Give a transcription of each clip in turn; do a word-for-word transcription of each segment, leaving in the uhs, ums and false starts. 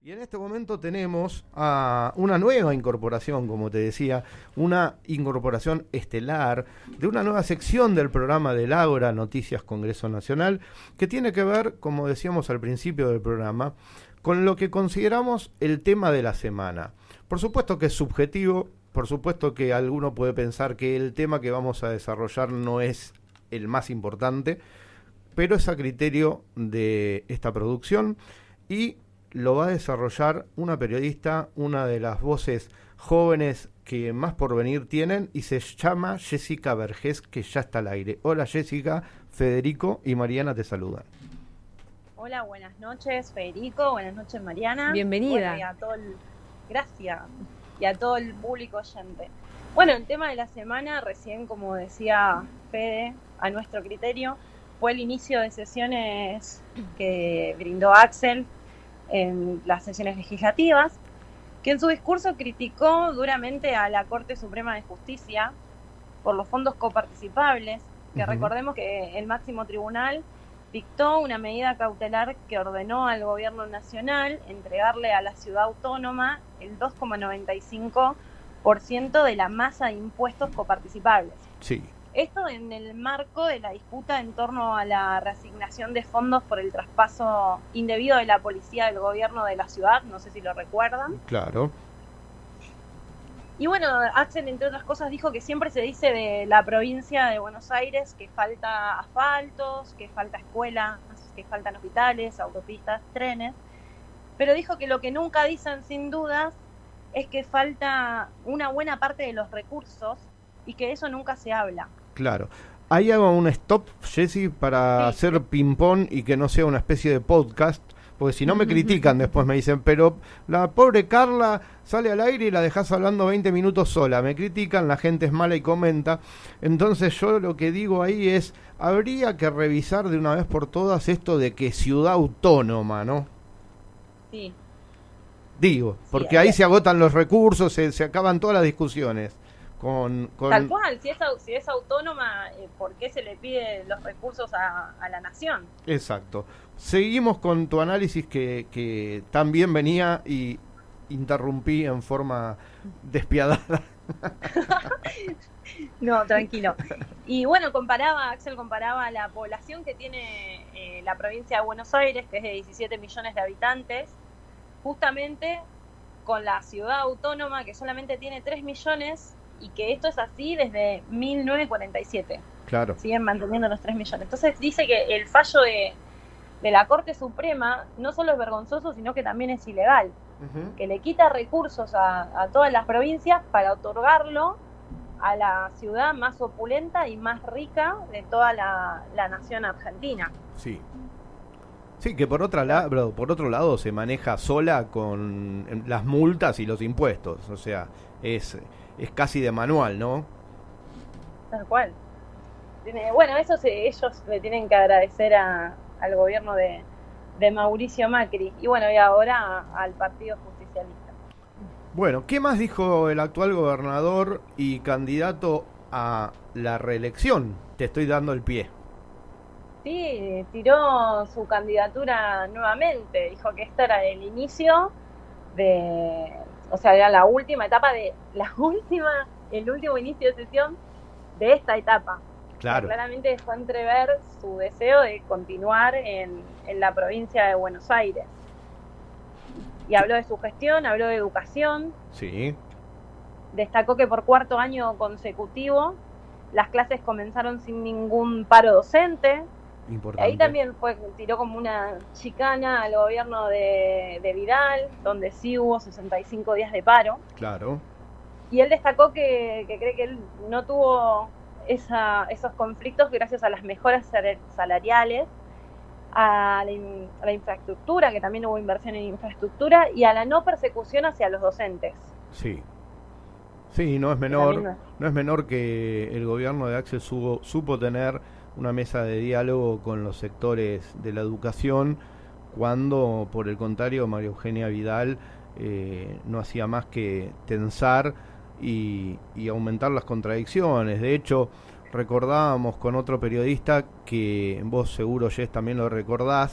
Y en este momento tenemos a una nueva incorporación, como te decía, una incorporación estelar de una nueva sección del programa del Ágora Noticias Congreso Nacional, que tiene que ver, como decíamos al principio del programa, con lo que consideramos el tema de la semana. Por supuesto que es subjetivo, por supuesto que alguno puede pensar que el tema que vamos a desarrollar no es el más importante, pero es a criterio de esta producción y lo va a desarrollar una periodista, una de las voces jóvenes que más por venir tienen, y se llama Jessica Vergés, que ya está al aire. Hola Jessica, Federico y Mariana te saludan. Hola, buenas noches Federico, buenas noches Mariana. Bienvenida. Bueno, y a todo el... Gracias. Y a todo el público oyente. Bueno, el tema de la semana, recién como decía Fede, a nuestro criterio, fue el inicio de sesiones que brindó Axel en las sesiones legislativas, que en su discurso criticó duramente a la Corte Suprema de Justicia por los fondos coparticipables, que uh-huh. recordemos que el máximo tribunal dictó una medida cautelar que ordenó al gobierno nacional entregarle a la ciudad autónoma el dos coma noventa y cinco por ciento de la masa de impuestos coparticipables. Sí. Esto en el marco de la disputa en torno a la reasignación de fondos por el traspaso indebido de la policía del gobierno de la ciudad, no sé si lo recuerdan. Claro. Y bueno, Axel, entre otras cosas, dijo que siempre se dice de la provincia de Buenos Aires que falta asfaltos, que falta escuelas, que faltan hospitales, autopistas, trenes, pero dijo que lo que nunca dicen sin dudas es que falta una buena parte de los recursos y que eso nunca se habla. Claro. Ahí hago un stop, Jessy, para sí. hacer ping-pong y que no sea una especie de podcast, porque si no me critican después, me dicen, pero la pobre Carla sale al aire y la dejás hablando veinte minutos sola. Me critican, la gente es mala y comenta. Entonces yo lo que digo ahí es, habría que revisar de una vez por todas esto de que ciudad autónoma, ¿no? Sí. Digo, porque sí, ahí es. se agotan los recursos, se, se acaban todas las discusiones. Con, con... Tal cual, si es, si es autónoma, eh, ¿por qué se le pide los recursos a, a la nación? Exacto. Seguimos con tu análisis que, que también venía y interrumpí en forma despiadada. No, tranquilo. Y bueno, comparaba, Axel comparaba la población que tiene eh, la provincia de Buenos Aires, que es de diecisiete millones de habitantes, justamente con la ciudad autónoma, que solamente tiene tres millones, y que esto es así desde mil novecientos cuarenta y siete. Claro. Siguen manteniendo los tres millones. Entonces dice que el fallo de, de la Corte Suprema no solo es vergonzoso, sino que también es ilegal. Uh-huh. Que le quita recursos a, a todas las provincias para otorgarlo a la ciudad más opulenta y más rica de toda la, la nación argentina. Sí. Sí, que por otra lado, por otro lado se maneja sola con las multas y los impuestos. O sea, es... es casi de manual, ¿no? Tal cual. Bueno, eso se, ellos le tienen que agradecer a, al gobierno de, de Mauricio Macri y bueno, y ahora a, al Partido Justicialista. Bueno, ¿qué más dijo el actual gobernador y candidato a la reelección? Te estoy dando el pie. Sí, tiró su candidatura nuevamente, dijo que este era el inicio de... O sea, era la última etapa de, la última, el último inicio de sesión de esta etapa. Claro. O sea, claramente dejó entrever su deseo de continuar en, en la provincia de Buenos Aires. Y habló de su gestión, habló de educación. Sí. Destacó que por cuarto año consecutivo las clases comenzaron sin ningún paro docente. Importante. Ahí también fue, tiró como una chicana al gobierno de, de Vidal, donde sí hubo sesenta y cinco días de paro. Claro. Y él destacó que, que cree que él no tuvo esa, esos conflictos gracias a las mejoras salariales, a la, in, a la infraestructura, que también hubo inversión en infraestructura, y a la no persecución hacia los docentes. Sí. Sí, no es menor, no es menor que el gobierno de Axel supo, supo tener una mesa de diálogo con los sectores de la educación, cuando, por el contrario, María Eugenia Vidal eh, no hacía más que tensar y, y aumentar las contradicciones. De hecho, recordábamos con otro periodista, que vos seguro, Jess, también lo recordás,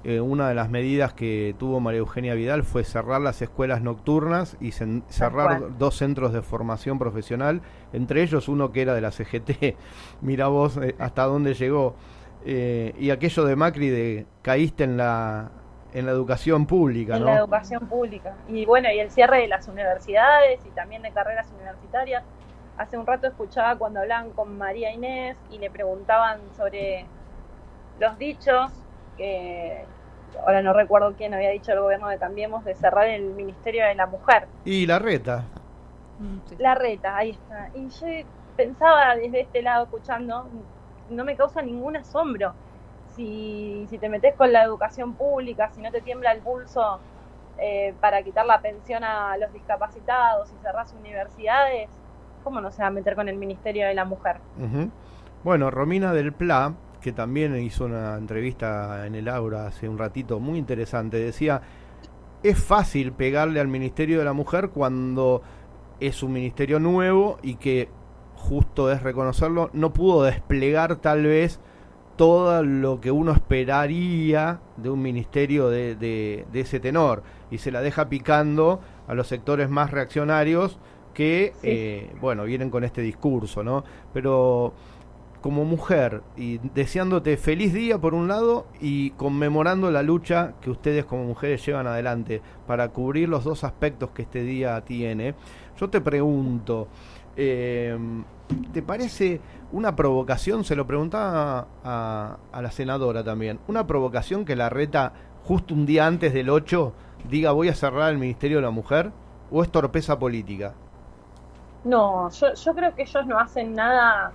eh, una de las medidas que tuvo María Eugenia Vidal fue cerrar las escuelas nocturnas y cen- cerrar dos centros de formación profesional, entre ellos uno que era de la C G T. Mira vos eh, hasta dónde llegó. Eh, y aquello de Macri de caíste en la en la educación pública, en ¿no? la educación pública. Y bueno, y el cierre de las universidades y también de carreras universitarias. Hace un rato escuchaba cuando hablaban con María Inés y le preguntaban sobre los dichos, que ahora no recuerdo quién había dicho el gobierno de Cambiemos, de cerrar el Ministerio de la Mujer. Y la reta. Sí. La reta, ahí está. Y yo pensaba desde este lado escuchando, no me causa ningún asombro. Si, si te metes con la educación pública, si no te tiembla el pulso eh, para quitar la pensión a los discapacitados y cerrás universidades, ¿cómo no se va a meter con el Ministerio de la Mujer? Uh-huh. Bueno, Romina del Pla, que también hizo una entrevista en el Aura hace un ratito muy interesante, decía, es fácil pegarle al Ministerio de la Mujer cuando es un ministerio nuevo y que, justo es reconocerlo, no pudo desplegar tal vez todo lo que uno esperaría de un ministerio de, de, de ese tenor, y se la deja picando a los sectores más reaccionarios que, sí. eh, bueno, vienen con este discurso, ¿no? Pero como mujer, y deseándote feliz día por un lado, y conmemorando la lucha que ustedes como mujeres llevan adelante para cubrir los dos aspectos que este día tiene, yo te pregunto, eh, ¿te parece una provocación? Se lo preguntaba a, a la senadora también, una provocación que la reta justo un día antes del ocho diga voy a cerrar el Ministerio de la Mujer, o es torpeza política? No, yo, yo creo que ellos no hacen nada,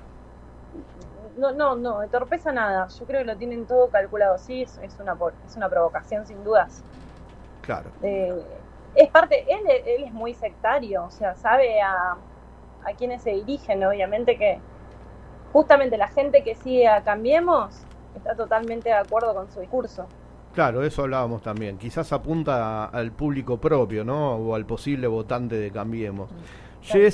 no, no, no, de torpeza nada, yo creo que lo tienen todo calculado, sí, es, es, una, es una provocación sin dudas. Claro. Eh, es parte, él, él es muy sectario, o sea, sabe a, a quienes se dirigen, obviamente que justamente la gente que sigue a Cambiemos está totalmente de acuerdo con su discurso. Claro, eso hablábamos también. Quizás apunta a, al público propio, ¿no? O al posible votante de Cambiemos. Jess,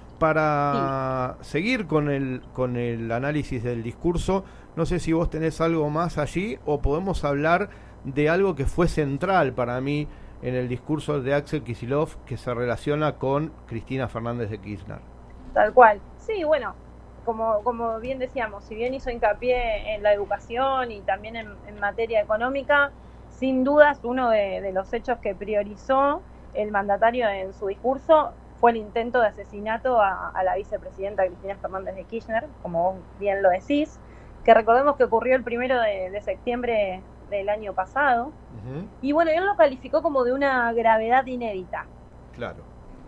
para sí. seguir con el, con el análisis del discurso, no sé si vos tenés algo más allí o podemos hablar de algo que fue central para mí en el discurso de Axel Kicillof, que se relaciona con Cristina Fernández de Kirchner. Tal cual. Sí, bueno, como, como bien decíamos, si bien hizo hincapié en la educación y también en, en materia económica, sin dudas uno de, de los hechos que priorizó el mandatario en su discurso fue el intento de asesinato a, a la vicepresidenta Cristina Fernández de Kirchner, como vos bien lo decís, que recordemos que ocurrió el primero de, de septiembre del año pasado, uh-huh. y bueno, él lo calificó como de una gravedad inédita. Claro.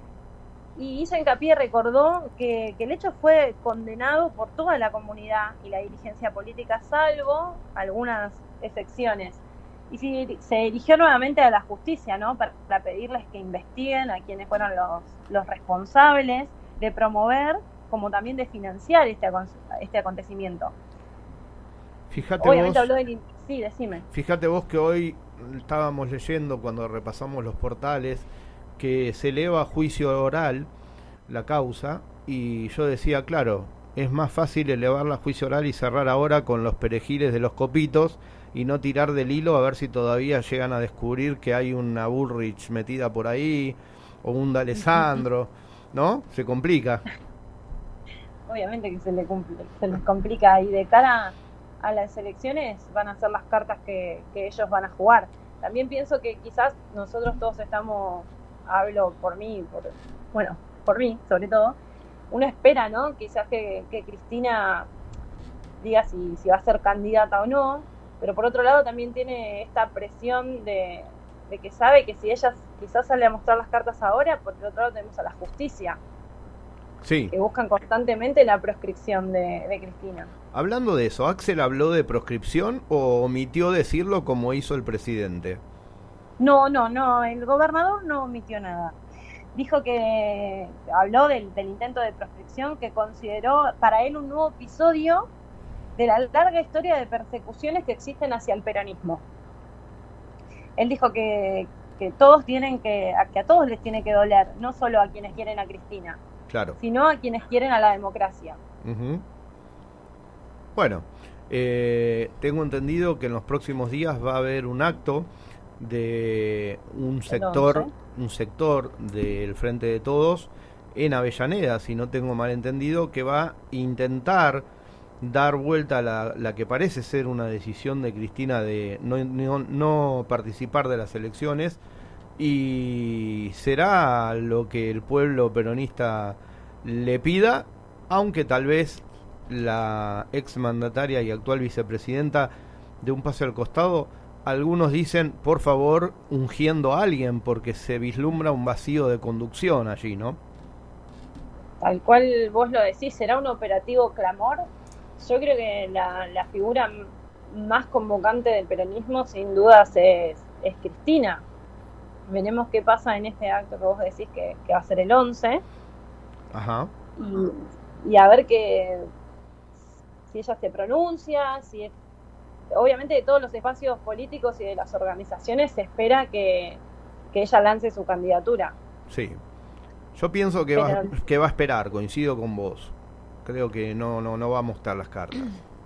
Y hizo hincapié, recordó que, que el hecho fue condenado por toda la comunidad y la dirigencia política, salvo algunas excepciones. Y se, se dirigió nuevamente a la justicia, ¿no? Para, para pedirles que investiguen a quienes fueron los, los responsables de promover, como también de financiar este, este acontecimiento. Fíjate Obviamente vos, habló del... Sí, decime. Fíjate vos que hoy estábamos leyendo, cuando repasamos los portales, que se eleva a juicio oral la causa, y yo decía, claro, es más fácil elevarla a juicio oral y cerrar ahora con los perejiles de los copitos y no tirar del hilo a ver si todavía llegan a descubrir que hay una Bullrich metida por ahí o un D'Alessandro, ¿no? Se complica. Obviamente que se, le cumple, se les complica, y de cara a las elecciones van a ser las cartas que, que ellos van a jugar. También pienso que quizás nosotros todos estamos, hablo por mí, por, bueno, por mí sobre todo, uno espera, ¿no? Quizás que, que Cristina diga si, si va a ser candidata o no, pero por otro lado también tiene esta presión de, de que sabe que si ella quizás sale a mostrar las cartas ahora, por el otro lado tenemos a la justicia, sí, que buscan constantemente la proscripción de, de Cristina. Hablando de eso, ¿Axel habló de proscripción o omitió decirlo como hizo el presidente? No, no, no, el gobernador no omitió nada. Dijo que habló del, del intento de proscripción, que consideró para él un nuevo episodio de la larga historia de persecuciones que existen hacia el peronismo. Él dijo que, que todos tienen que, que a todos les tiene que doler, no solo a quienes quieren a Cristina, claro, sino a quienes quieren a la democracia. Uh-huh. Bueno, Eh, tengo entendido que en los próximos días va a haber un acto de un sector, un sector del Frente de Todos en Avellaneda, si no tengo mal entendido, que va a intentar dar vuelta a la, la que parece ser una decisión de Cristina de no, no, no participar de las elecciones, y será lo que el pueblo peronista le pida, aunque tal vez la exmandataria y actual vicepresidenta de un paso al costado. Algunos dicen, por favor, ungiendo a alguien, porque se vislumbra un vacío de conducción allí, ¿no? Tal cual vos lo decís, ¿será un operativo clamor? Yo creo que la, la figura más convocante del peronismo, sin dudas, es, es Cristina. Veremos qué pasa en este acto que vos decís que, que va a ser el once. Ajá. Y, y a ver que si ella se pronuncia, si es, obviamente de todos los espacios políticos y de las organizaciones se espera que, que ella lance su candidatura. Sí, yo pienso que, Pero, va, que va a esperar, coincido con vos. Creo que no, no, no va a mostrar las cartas.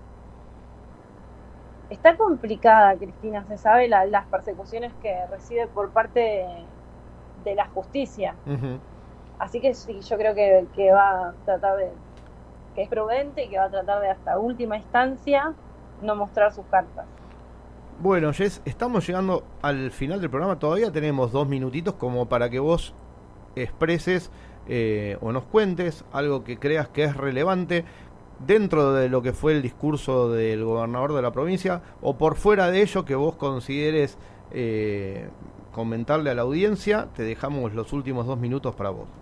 Está complicada, Cristina, se sabe la, las persecuciones que recibe por parte de, de la justicia. Uh-huh. Así que sí, yo creo que, que va a tratar de, que es prudente y que va a tratar de hasta última instancia no mostrar sus cartas. Bueno, Jess, estamos llegando al final del programa. Todavía tenemos dos minutitos como para que vos expreses eh, o nos cuentes algo que creas que es relevante dentro de lo que fue el discurso del gobernador de la provincia, o por fuera de ello que vos consideres eh, comentarle a la audiencia. Te dejamos los últimos dos minutos para vos.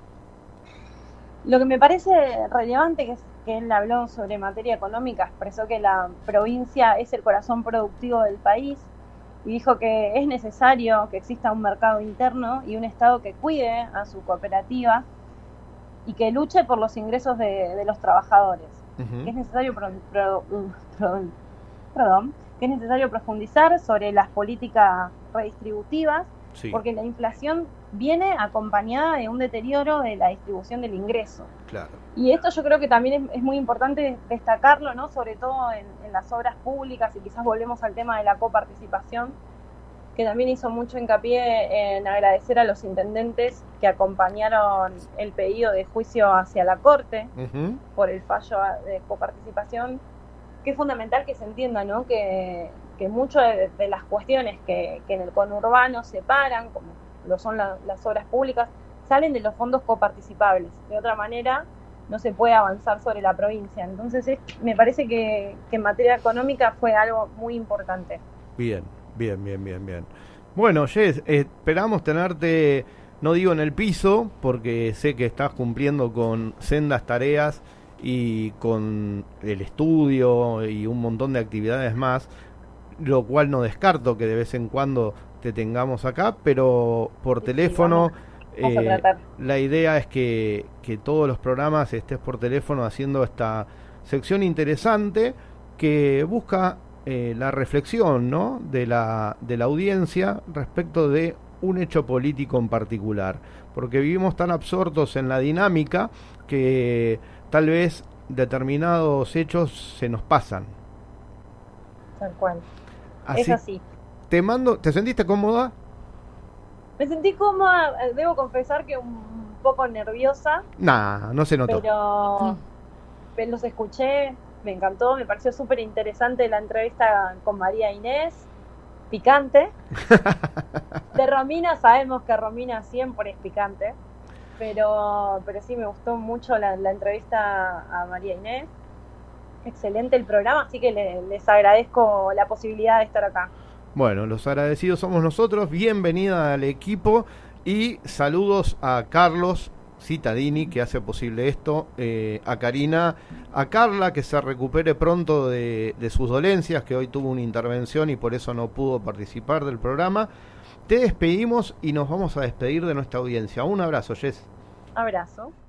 Lo que me parece relevante, que es que él habló sobre materia económica, expresó que la provincia es el corazón productivo del país y dijo que es necesario que exista un mercado interno y un Estado que cuide a su cooperativa y que luche por los ingresos de, de los trabajadores. Uh-huh. Que es necesario pro, pro, pro, perdón, que es necesario profundizar sobre las políticas redistributivas, sí, porque la inflación viene acompañada de un deterioro de la distribución del ingreso. Claro. Y esto yo creo que también es, es muy importante destacarlo, ¿no? Sobre todo en, en las obras públicas, y quizás volvemos al tema de la coparticipación, que también hizo mucho hincapié en agradecer a los intendentes que acompañaron el pedido de juicio hacia la Corte uh-huh. por el fallo de coparticipación, que es fundamental que se entienda, ¿no? Que, que muchas de, de las cuestiones que, que en el conurbano se paran, como lo son la, las obras públicas, salen de los fondos coparticipables. De otra manera, no se puede avanzar sobre la provincia. Entonces, es, me parece que, que en materia económica fue algo muy importante. Bien, bien, bien, bien, bien. Bueno, Jess, eh, esperamos tenerte, no digo en el piso, porque sé que estás cumpliendo con sendas tareas y con el estudio y un montón de actividades más, lo cual no descarto que de vez en cuando te tengamos acá, pero por sí, teléfono. Sí, vamos, vamos eh, la idea es que, que todos los programas estés por teléfono haciendo esta sección interesante que busca eh, la reflexión, ¿no? de la de la audiencia respecto de un hecho político en particular, porque vivimos tan absortos en la dinámica que tal vez determinados hechos se nos pasan. Tal cual. Así, es así. Te mando, ¿te sentiste cómoda? Me sentí cómoda, debo confesar que un poco nerviosa. Nah, no se notó. Pero mm. los escuché, me encantó, me pareció súper interesante la entrevista con María Inés, picante. De Romina sabemos que Romina siempre es picante, pero, pero sí me gustó mucho la, la entrevista a María Inés. Excelente el programa, así que le, les agradezco la posibilidad de estar acá. Bueno, los agradecidos somos nosotros. Bienvenida al equipo y saludos a Carlos Cittadini, que hace posible esto, eh, a Karina, a Carla, que se recupere pronto de, de sus dolencias, que hoy tuvo una intervención y por eso no pudo participar del programa. Te despedimos y nos vamos a despedir de nuestra audiencia. Un abrazo, Jess. Abrazo.